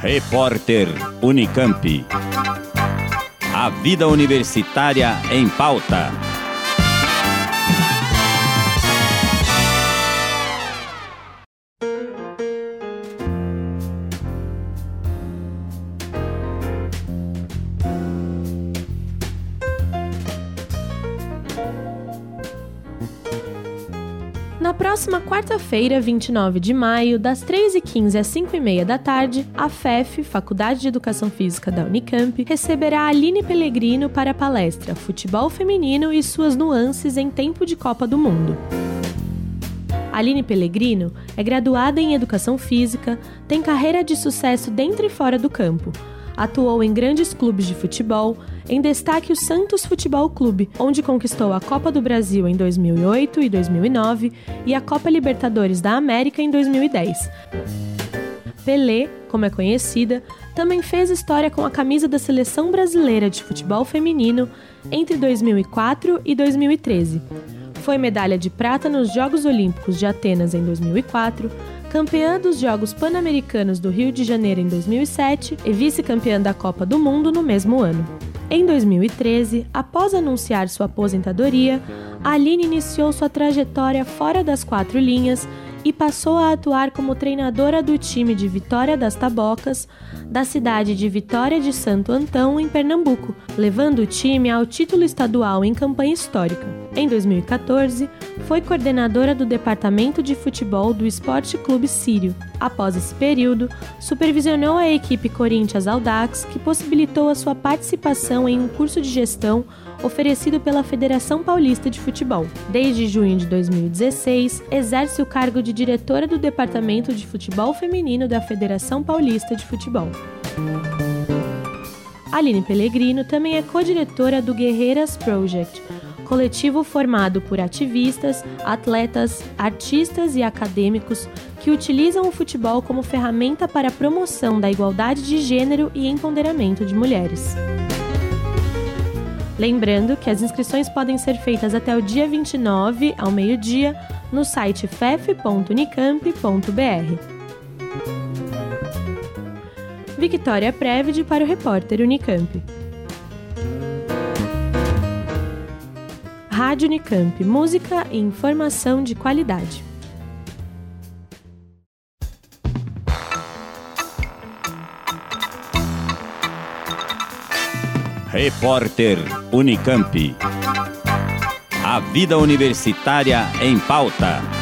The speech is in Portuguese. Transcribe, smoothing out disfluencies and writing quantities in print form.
Repórter Unicamp. A vida universitária em pauta. Na próxima quarta-feira, 29 de maio, das 3h15 às 5h30 da tarde, a FEF, Faculdade de Educação Física da Unicamp, receberá a Aline Pellegrino para a palestra Futebol Feminino e suas nuances em tempo de Copa do Mundo. Aline Pellegrino é graduada em Educação Física, tem carreira de sucesso dentro e fora do campo. Atuou em grandes clubes de futebol, em destaque o Santos Futebol Clube, onde conquistou a Copa do Brasil em 2008 e 2009 e a Copa Libertadores da América em 2010. Pelé, como é conhecida, também fez história com a camisa da Seleção Brasileira de Futebol Feminino entre 2004 e 2013. Foi medalha de prata nos Jogos Olímpicos de Atenas em 2004, campeã dos Jogos Pan-Americanos do Rio de Janeiro em 2007 e vice-campeã da Copa do Mundo no mesmo ano. Em 2013, após anunciar sua aposentadoria, Aline iniciou sua trajetória fora das quatro linhas e passou a atuar como treinadora do time de Vitória das Tabocas, da cidade de Vitória de Santo Antão, em Pernambuco, levando o time ao título estadual em campanha histórica. Em 2014, foi coordenadora do Departamento de Futebol do Esporte Clube Sírio. Após esse período, supervisionou a equipe Corinthians Audax, que possibilitou a sua participação em um curso de gestão oferecido pela Federação Paulista de Futebol. Desde junho de 2016, exerce o cargo de diretora do Departamento de Futebol Feminino da Federação Paulista de Futebol. Aline Pellegrino também é co-diretora do Guerreiras Project, coletivo formado por ativistas, atletas, artistas e acadêmicos que utilizam o futebol como ferramenta para a promoção da igualdade de gênero e empoderamento de mulheres. Lembrando que as inscrições podem ser feitas até o dia 29, ao meio-dia, no site fef.unicamp.br. Victoria Prévide para o Repórter Unicamp. Rádio Unicamp, música e informação de qualidade. Repórter Unicamp. A vida universitária em pauta.